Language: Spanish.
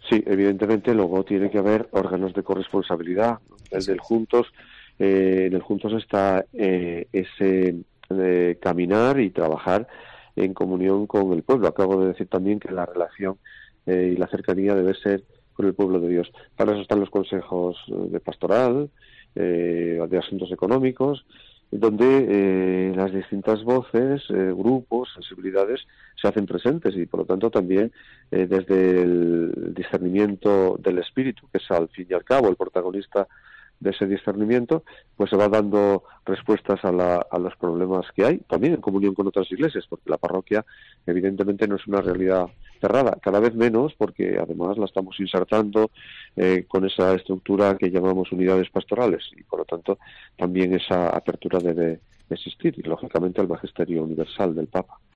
Sí, evidentemente luego tiene que haber órganos de corresponsabilidad. El Eso del es. Juntos, en el Juntos está ese caminar y trabajar en comunión con el pueblo. Acabo de decir también que la relación y la cercanía debe ser con el pueblo de Dios. Para eso están los consejos de pastoral, de asuntos económicos, donde las distintas voces, grupos, sensibilidades se hacen presentes y por lo tanto también desde el discernimiento del espíritu, que es al fin y al cabo el protagonista de ese discernimiento, pues se va dando respuestas a los problemas que hay, también en comunión con otras iglesias, porque la parroquia evidentemente no es una realidad cerrada, cada vez menos, porque además la estamos insertando con esa estructura que llamamos unidades pastorales, y por lo tanto también esa apertura debe existir, y lógicamente el magisterio universal del Papa.